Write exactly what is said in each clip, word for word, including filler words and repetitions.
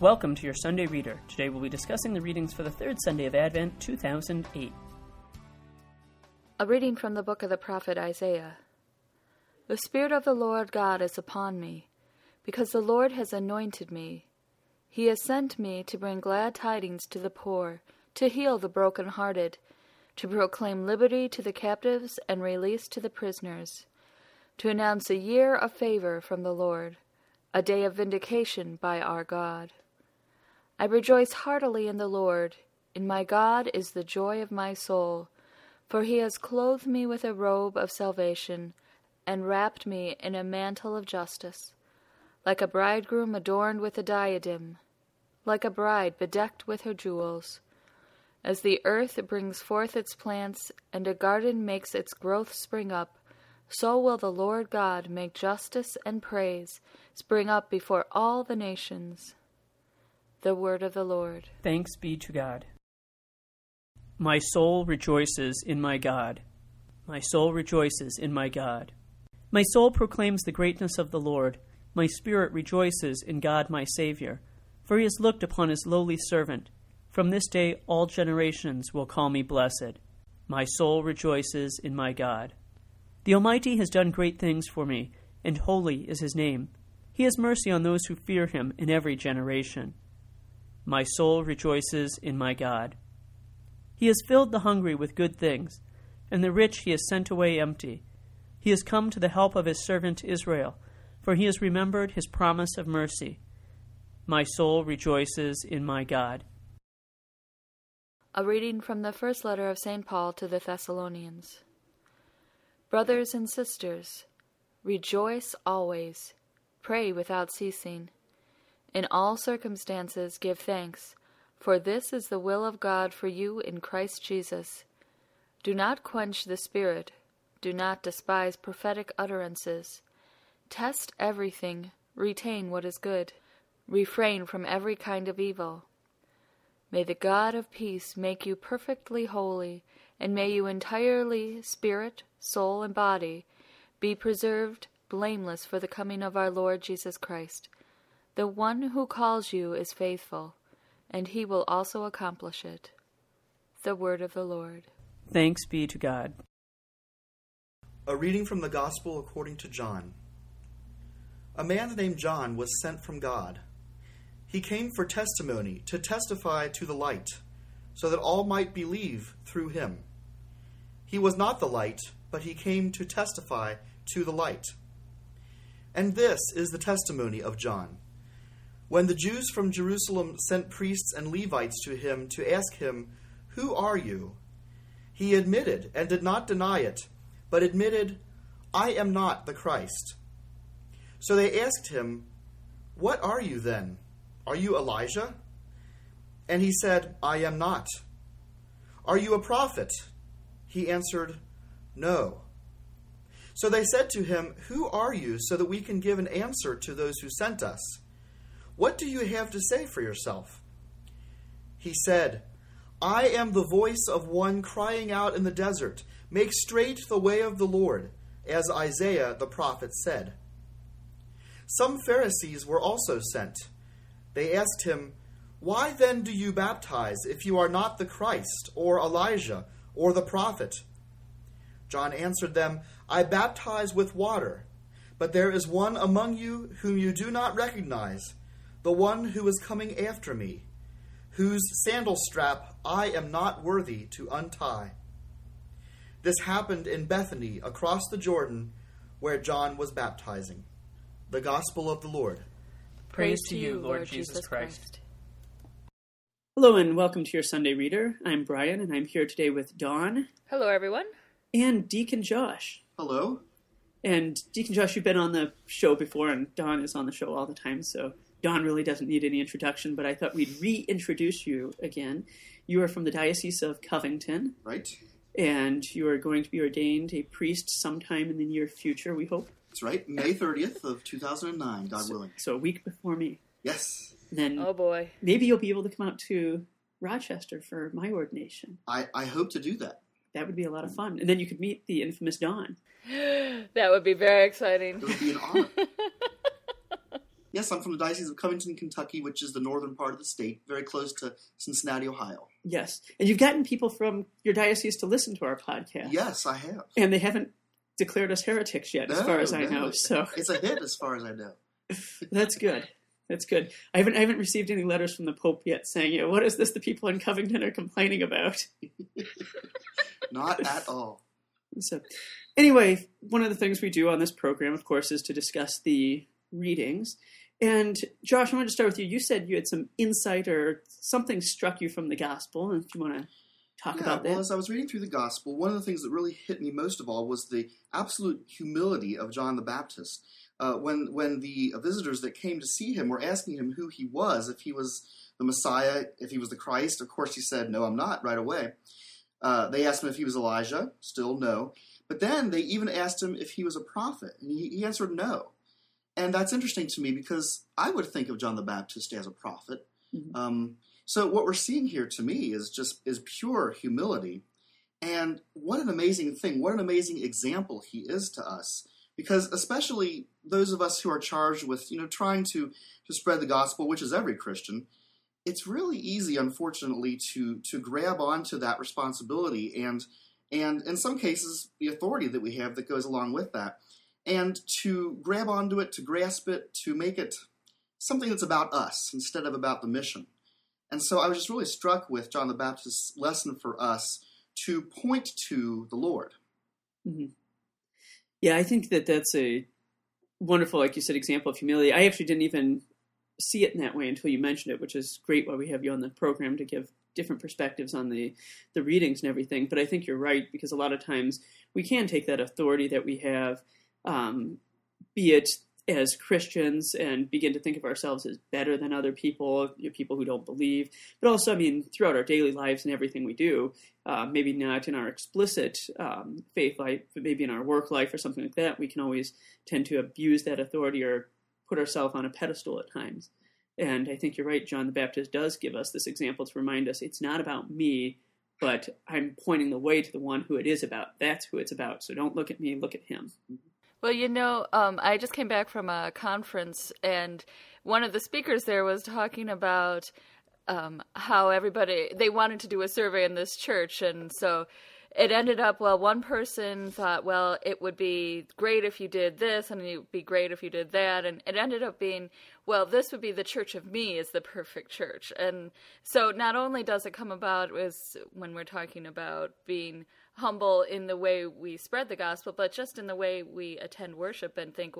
Welcome to your Sunday Reader. Today we'll be discussing the readings for the third Sunday of Advent, two thousand eight. A reading from the book of the prophet Isaiah. The Spirit of the Lord God is upon me, because the Lord has anointed me. He has sent me to bring glad tidings to the poor, to heal the brokenhearted, to proclaim liberty to the captives and release to the prisoners, to announce a year of favor from the Lord, a day of vindication by our God. I rejoice heartily in the Lord. In my God is the joy of my soul, for he has clothed me with a robe of salvation and wrapped me in a mantle of justice, like a bridegroom adorned with a diadem, like a bride bedecked with her jewels. As the earth brings forth its plants and a garden makes its growth spring up, so will the Lord God make justice and praise spring up before all the nations. The word of the Lord. Thanks be to God. My soul rejoices in my God. My soul rejoices in my God. My soul proclaims the greatness of the Lord. My spirit rejoices in God my Savior, for he has looked upon his lowly servant. From this day all generations will call me blessed. My soul rejoices in my God. The Almighty has done great things for me, and holy is his name. He has mercy on those who fear him in every generation. My soul rejoices in my God. He has filled the hungry with good things, and the rich he has sent away empty. He has come to the help of his servant Israel, for he has remembered his promise of mercy. My soul rejoices in my God. A reading from the first letter of Saint Paul to the Thessalonians. Brothers and sisters, rejoice always, pray without ceasing. In all circumstances give thanks, for this is the will of God for you in Christ Jesus. Do not quench the Spirit, do not despise prophetic utterances. Test everything, retain what is good, refrain from every kind of evil. May the God of peace make you perfectly holy, and may you entirely, spirit, soul, and body, be preserved blameless for the coming of our Lord Jesus Christ. The one who calls you is faithful, and he will also accomplish it. The word of the Lord. Thanks be to God. A reading from the Gospel according to John. A man named John was sent from God. He came for testimony, to testify to the light, so that all might believe through him. He was not the light, but he came to testify to the light. And this is the testimony of John. When the Jews from Jerusalem sent priests and Levites to him to ask him, "Who are you?" he admitted and did not deny it, but admitted, "I am not the Christ." So they asked him, "What are you then? Are you Elijah?" And he said, "I am not." "Are you a prophet?" He answered, "No." So they said to him, "Who are you, so that we can give an answer to those who sent us? What do you have to say for yourself?" He said, "I am the voice of one crying out in the desert, 'Make straight the way of the Lord,' as Isaiah the prophet said." Some Pharisees were also sent. They asked him, "Why then do you baptize if you are not the Christ, or Elijah, or the prophet?" John answered them, "I baptize with water, but there is one among you whom you do not recognize, the one who is coming after me, whose sandal strap I am not worthy to untie." This happened in Bethany across the Jordan, where John was baptizing. The Gospel of the Lord. Praise to you, Lord Jesus Christ. Hello and welcome to your Sunday Reader. I'm Brian and I'm here today with Dawn. Hello, everyone. And Deacon Josh. Hello. And Deacon Josh, you've been on the show before and Dawn is on the show all the time, so Dawn really doesn't need any introduction, but I thought we'd reintroduce you again. You are from the Diocese of Covington. Right. And you are going to be ordained a priest sometime in the near future, we hope. That's right. May thirtieth of two thousand nine, God so, willing. So a week before me. Yes. And then oh boy. Maybe you'll be able to come out to Rochester for my ordination. I, I hope to do that. That would be a lot of fun. And then you could meet the infamous Dawn. That would be very exciting. It would be an honor. Yes, I'm from the Diocese of Covington, Kentucky, which is the northern part of the state, very close to Cincinnati, Ohio. Yes. And you've gotten people from your diocese to listen to our podcast. Yes, I have. And they haven't declared us heretics yet, as no, far as I no. know. So it's a hit as far as I know. That's good. That's good. I haven't I haven't received any letters from the Pope yet saying, you know, what is this the people in Covington are complaining about? Not at all. So anyway, one of the things we do on this program, of course, is to discuss the readings. And Josh, I wanted to start with you. You said you had some insight or something struck you from the gospel. And if you want to talk yeah, about that. Well, as I was reading through the gospel, one of the things that really hit me most of all was the absolute humility of John the Baptist. Uh, when when the visitors that came to see him were asking him who he was, if he was the Messiah, if he was the Christ, of course he said, no, I'm not, right away. Uh, they asked him if he was Elijah, still no. But then they even asked him if he was a prophet, and he, he answered no. And that's interesting to me because I would think of John the Baptist as a prophet. Mm-hmm. Um, so what we're seeing here to me is just is pure humility. And what an amazing thing, what an amazing example he is to us. Because especially those of us who are charged with, you know, trying to, to spread the gospel, which is every Christian, it's really easy, unfortunately, to to grab onto that responsibility and, and in some cases, the authority that we have that goes along with that. And to grab onto it, to grasp it, to make it something that's about us instead of about the mission. And so I was just really struck with John the Baptist's lesson for us to point to the Lord. Mm-hmm. Yeah, I think that that's a wonderful, like you said, example of humility. I actually didn't even see it in that way until you mentioned it, which is great why we have you on the program to give different perspectives on the, the readings and everything. But I think you're right, because a lot of times we can take that authority that we have, um, be it as Christians, and begin to think of ourselves as better than other people, you know, people who don't believe. But also, I mean, throughout our daily lives and everything we do, uh, maybe not in our explicit um, faith life, but maybe in our work life or something like that, we can always tend to abuse that authority or put ourselves on a pedestal at times. And I think you're right, John the Baptist does give us this example to remind us it's not about me, but I'm pointing the way to the one who it is about. That's who it's about. So don't look at me, look at him. Well, you know, um, I just came back from a conference, and one of the speakers there was talking about um, how everybody, they wanted to do a survey in this church, and so it ended up, well, one person thought, well, it would be great if you did this, and it would be great if you did that, and it ended up being, well, this would be the church of me is the perfect church. And so not only does it come about as when we're talking about being humble in the way we spread the gospel, but just in the way we attend worship and think,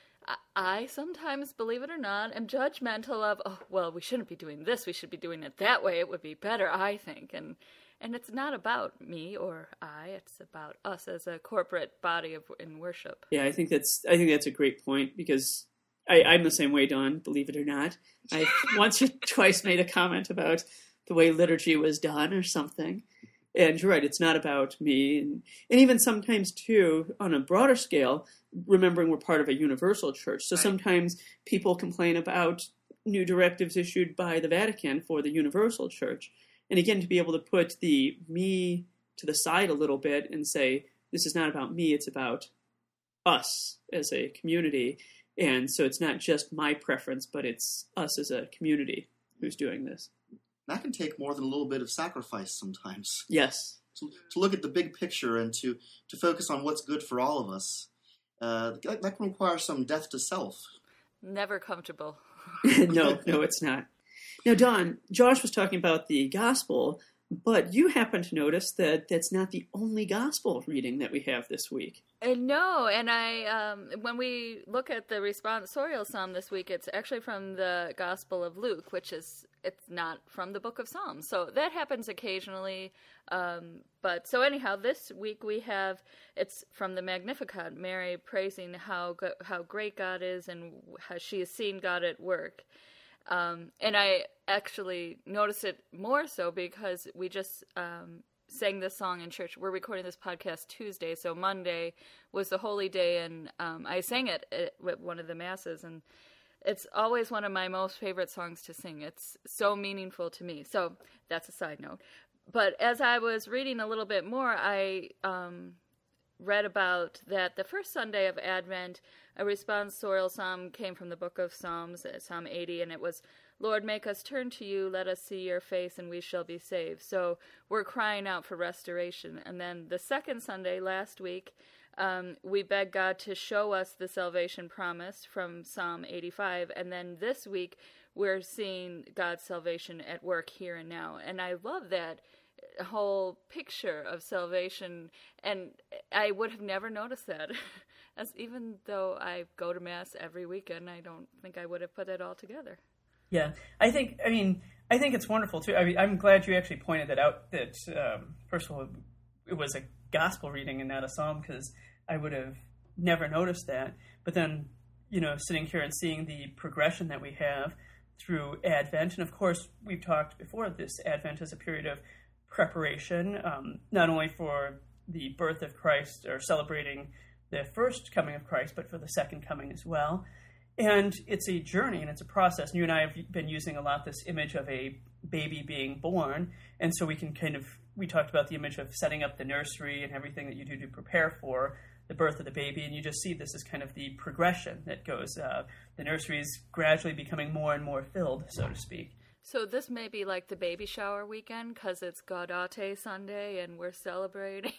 I sometimes, believe it or not, am judgmental of, oh, well, we shouldn't be doing this, we should be doing it that way, it would be better, I think. And and it's not about me or I, it's about us as a corporate body of in worship. Yeah, I think that's I think that's a great point, because I, I'm the same way, Dawn, believe it or not. I once or twice made a comment about the way liturgy was done or something. And you're right, it's not about me. And, and even sometimes, too, on a broader scale, remembering we're part of a universal church. So right. Sometimes people complain about new directives issued by the Vatican for the universal church. And again, to be able to put the me to the side a little bit and say, this is not about me, it's about us as a community. And so it's not just my preference, but it's us as a community who's doing this. That can take more than a little bit of sacrifice sometimes. Yes. To, to look at the big picture and to, to focus on what's good for all of us. Uh, that, that can require some death to self. Never comfortable. no, no, it's not. Now, Dawn, Josh was talking about the gospel, but you happen to notice that that's not the only gospel reading that we have this week. Uh, no, and I, um, when we look at the responsorial psalm this week, it's actually from the Gospel of Luke, which is, it's not from the book of Psalms. So that happens occasionally. Um, but so anyhow, this week we have, it's from the Magnificat, Mary praising how go- how great God is and how she has seen God at work. Um, and I actually noticed it more so because we just um, sang this song in church. We're recording this podcast Tuesday, so Monday was the holy day, and um, I sang it at, at one of the masses, and it's always one of my most favorite songs to sing. It's so meaningful to me. So that's a side note. But as I was reading a little bit more, I um, read about that the first Sunday of Advent, a responsorial psalm came from the book of Psalms, Psalm eighty, and it was, Lord, make us turn to you, let us see your face, and we shall be saved. So we're crying out for restoration. And then the second Sunday, last week, um, we begged God to show us the salvation promised from Psalm eighty-five. And then this week, we're seeing God's salvation at work here and now. And I love that whole picture of salvation. And I would have never noticed that. As even though I go to Mass every weekend, I don't think I would have put it all together. Yeah, I think, I mean, I think it's wonderful, too. I mean, I'm glad you actually pointed that out, that, um, first of all, it was a gospel reading and not a psalm, because I would have never noticed that. But then, you know, sitting here and seeing the progression that we have through Advent, and of course, we've talked before, this Advent is a period of preparation, um, not only for the birth of Christ, or celebrating the first coming of Christ, but for the second coming as well. And it's a journey and it's a process. And you and I have been using a lot this image of a baby being born. And so we can kind of, we talked about the image of setting up the nursery and everything that you do to prepare for the birth of the baby. And you just see this as kind of the progression that goes. Uh, the nursery is gradually becoming more and more filled, so to speak. So this may be like the baby shower weekend because it's Gaudete Sunday and we're celebrating.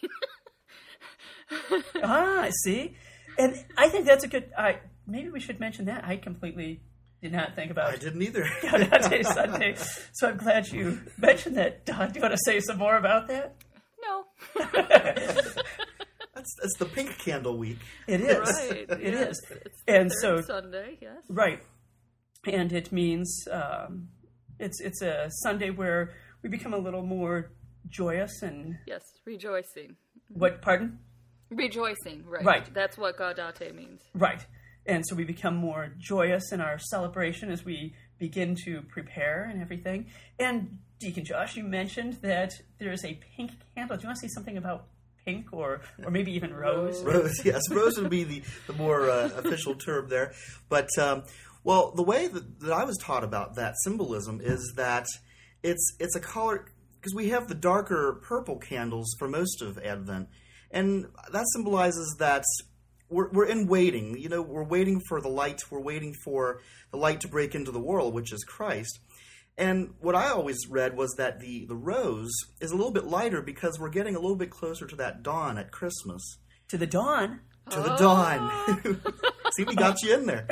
Ah, see? And I think that's a good... I maybe we should mention that. I completely did not think about... I didn't either. Gaudete Sunday. So I'm glad you mentioned that. Don, do you want to say some more about that? No. That's, that's the pink candle week. It is. Right. It yes. is. It's the And third so... Sunday, yes. Right. And it means... Um, it's it's a Sunday where we become a little more joyous and... Yes, rejoicing. What, pardon? Rejoicing, right. Right. That's what Gaudete means. Right. And so we become more joyous in our celebration as we begin to prepare and everything. And Deacon Josh, you mentioned that there is a pink candle. Do you want to say something about pink or, or maybe even rose? Rose, yes. Rose would be the, the more uh, official term there. But, um, well, the way that, that I was taught about that symbolism is that it's it's a color... Because we have the darker purple candles for most of Advent. And that symbolizes that we're, we're in waiting. You know, we're waiting for the light. We're waiting for the light to break into the world, which is Christ. And what I always read was that the, the rose is a little bit lighter because we're getting a little bit closer to that dawn at Christmas. To the dawn? To the dawn. See, we got you in there.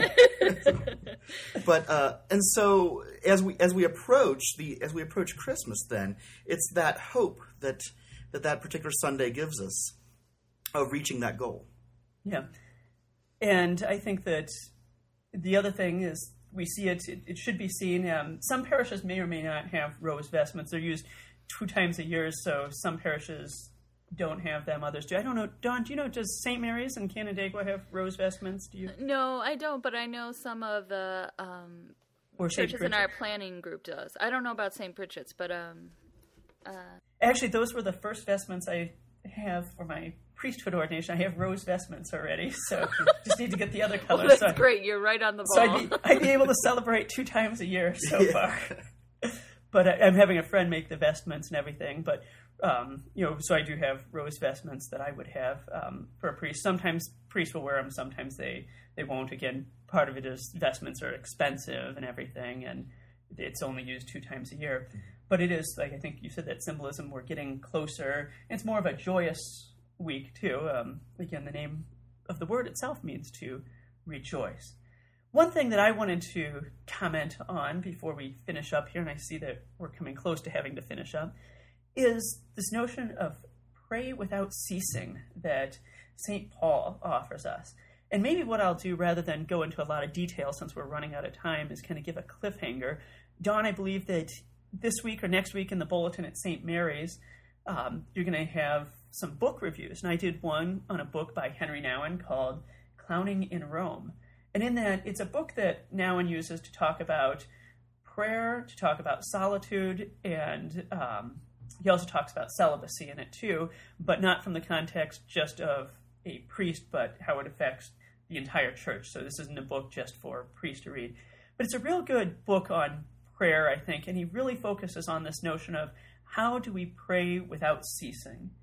But uh, and so as we as we approach the as we approach Christmas, then it's that hope that that that particular Sunday gives us of reaching that goal. Yeah, and I think that the other thing is we see it. It, it should be seen. Um, some parishes may or may not have rose vestments. They're used two times a year, so some parishes don't have them, others do. I don't know. Dawn, do you know, does Saint Mary's in Canandaigua have rose vestments? Do you? No, I don't, but I know some of the um, or churches in our planning group does. I don't know about Saint Bridget's, but... Um, uh... Actually, those were the first vestments I have for my priesthood ordination. I have rose vestments already, so just need to get the other colors. Well, that's so, great. You're right on the ball. So I'd be, I'd be able to celebrate two times a year so Yeah. far. But I, I'm having a friend make the vestments and everything, but... Um, you know, so I do have rose vestments that I would have um, for a priest. Sometimes priests will wear them, sometimes they, they won't. Again, part of it is vestments are expensive and everything, and it's only used two times a year. But it is, like I think you said, that symbolism, we're getting closer. It's more of a joyous week, too. Um, again, the name of the word itself means to rejoice. One thing that I wanted to comment on before we finish up here, and I see that we're coming close to having to finish up, is this notion of pray without ceasing that Saint Paul offers us. And maybe what I'll do, rather than go into a lot of detail since we're running out of time, is kind of give a cliffhanger. Dawn, I believe that this week or next week in the bulletin at Saint Mary's, um, you're going to have some book reviews. And I did one on a book by Henry Nouwen called Clowning in Rome. And in that, it's a book that Nouwen uses to talk about prayer, to talk about solitude, and... Um, He also talks about celibacy in it too, but not from the context just of a priest, but how it affects the entire church. So this isn't a book just for priests to read. But it's a real good book on prayer, I think, and he really focuses on this notion of how do we pray without ceasing.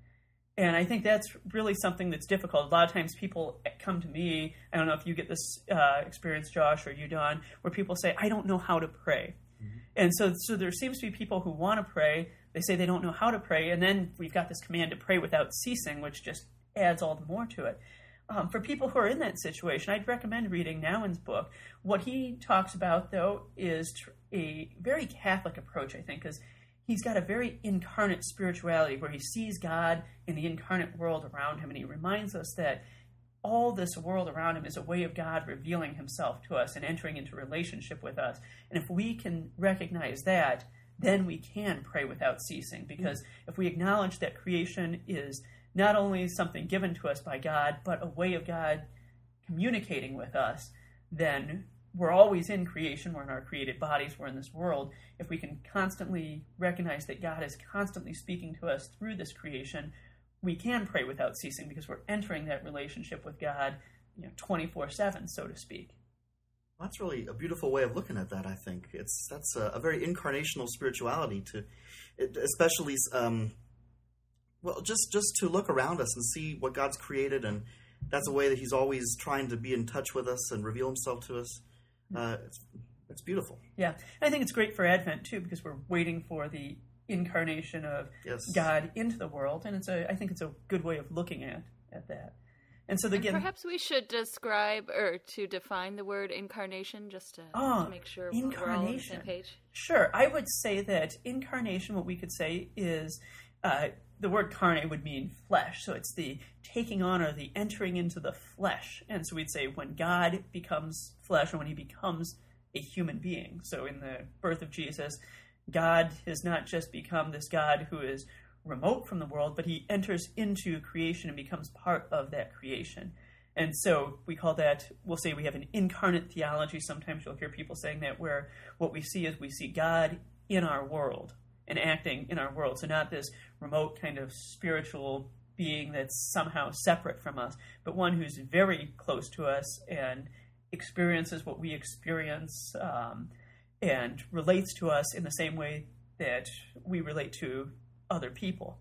And I think that's really something that's difficult. A lot of times people come to me, I don't know if you get this uh, experience, Josh, or you, Don, where people say, I don't know how to pray. Mm-hmm. And so, so there seems to be people who want to pray, they say they don't know how to pray, and then we've got this command to pray without ceasing, which just adds all the more to it. Um, for people who are in that situation, I'd recommend reading Nouwen's book. What he talks about, though, is tr- a very Catholic approach, I think, because he's got a very incarnate spirituality where he sees God in the incarnate world around him, and he reminds us that all this world around him is a way of God revealing himself to us and entering into relationship with us. And if we can recognize that, then we can pray without ceasing, because if we acknowledge that creation is not only something given to us by God, but a way of God communicating with us, then we're always in creation. We're in our created bodies. We're in this world. If we can constantly recognize that God is constantly speaking to us through this creation, we can pray without ceasing, because we're entering that relationship with God, you know, twenty-four seven, so to speak. That's really a beautiful way of looking at that, I think. It's That's a, a very incarnational spirituality, to, it, especially, um, well, just, just to look around us and see what God's created, and that's a way that he's always trying to be in touch with us and reveal himself to us. Uh, it's, it's beautiful. Yeah, and I think it's great for Advent, too, because we're waiting for the incarnation of yes. God into the world, and it's a, I think it's a good way of looking at, at that. And so and again, perhaps we should describe or to define the word incarnation, just to, oh, to make sure we're all on the same page. Sure, I would say that incarnation, what we could say is uh, the word carne would mean flesh, so it's the taking on or the entering into the flesh. And so we'd say when God becomes flesh, or when he becomes a human being. So in the birth of Jesus, God has not just become this God who is remote from the world, but he enters into creation and becomes part of that creation. And so we call that, we'll say we have an incarnate theology. Sometimes you'll hear people saying that, where what we see is we see God in our world and acting in our world. So not this remote kind of spiritual being that's somehow separate from us, but one who's very close to us and experiences what we experience, um, and relates to us in the same way that we relate to other people.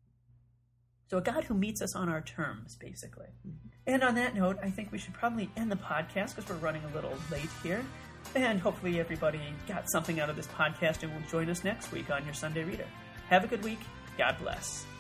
So a God who meets us on our terms, basically. Mm-hmm. And on that note, I think we should probably end the podcast, because we're running a little late here. And hopefully everybody got something out of this podcast and will join us next week on your Sunday Reader. Have a good week. God bless.